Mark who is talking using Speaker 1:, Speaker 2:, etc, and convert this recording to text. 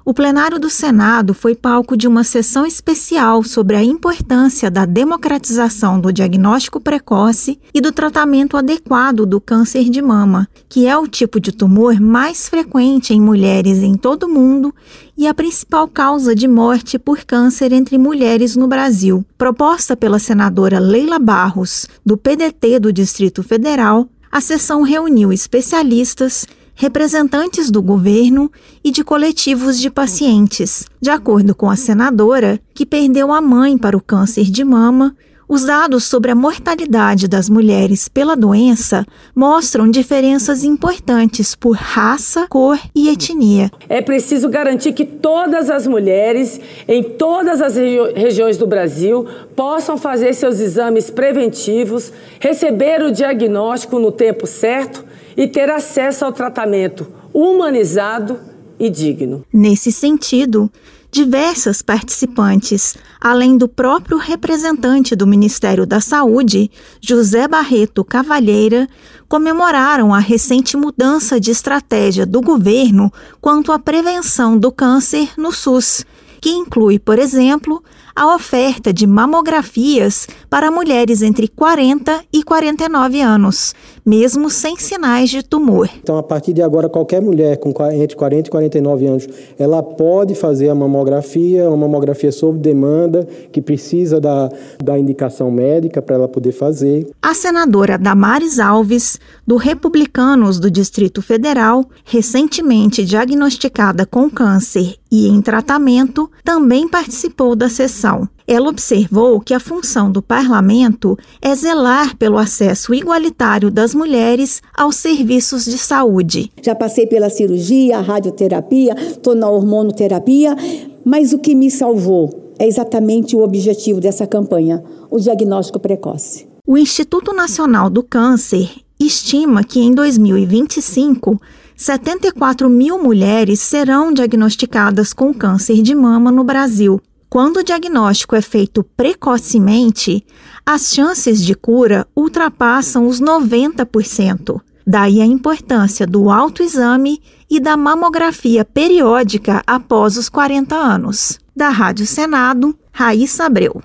Speaker 1: O plenário do Senado foi palco de uma sessão especial sobre a importância da democratização do diagnóstico precoce e do tratamento adequado do câncer de mama, que é o tipo de tumor mais frequente em mulheres em todo o mundo e a principal causa de morte por câncer entre mulheres no Brasil. Proposta pela senadora Leila Barros, do PDT do Distrito Federal, a sessão reuniu especialistas, representantes do governo e de coletivos de pacientes. De acordo com a senadora, que perdeu a mãe para o câncer de mama, os dados sobre a mortalidade das mulheres pela doença mostram diferenças importantes por raça, cor e etnia.
Speaker 2: É preciso garantir que todas as mulheres, em todas as regiões do Brasil, possam fazer seus exames preventivos, receber o diagnóstico no tempo certo e ter acesso ao tratamento humanizado e digno.
Speaker 1: Nesse sentido, diversas participantes, além do próprio representante do Ministério da Saúde, José Barreto Cavalheira, comemoraram a recente mudança de estratégia do governo quanto à prevenção do câncer no SUS, que inclui, por exemplo, a oferta de mamografias para mulheres entre 40 e 49 anos, mesmo sem sinais de tumor.
Speaker 3: Então, a partir de agora, qualquer mulher entre 40 e 49 anos, ela pode fazer uma mamografia sob demanda, que precisa da indicação médica para ela poder fazer.
Speaker 1: A senadora Damares Alves, do Republicanos do Distrito Federal, recentemente diagnosticada com câncer e em tratamento, também participou da sessão. Ela observou que a função do parlamento é zelar pelo acesso igualitário das mulheres aos serviços de saúde.
Speaker 4: Já passei pela cirurgia, a radioterapia, estou na hormonoterapia, mas o que me salvou é exatamente o objetivo dessa campanha, o diagnóstico precoce.
Speaker 1: O Instituto Nacional do Câncer estima que em 2025, 74 mil mulheres serão diagnosticadas com câncer de mama no Brasil. Quando o diagnóstico é feito precocemente, as chances de cura ultrapassam os 90%. Daí a importância do autoexame e da mamografia periódica após os 40 anos. Da Rádio Senado, Raíssa Abreu.